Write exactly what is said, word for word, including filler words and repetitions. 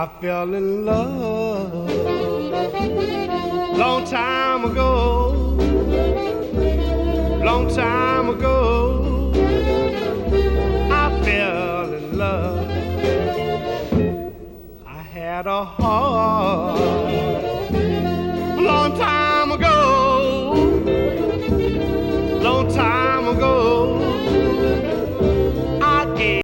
fell in love long time ago, long time ago. I fell in love. I had a heart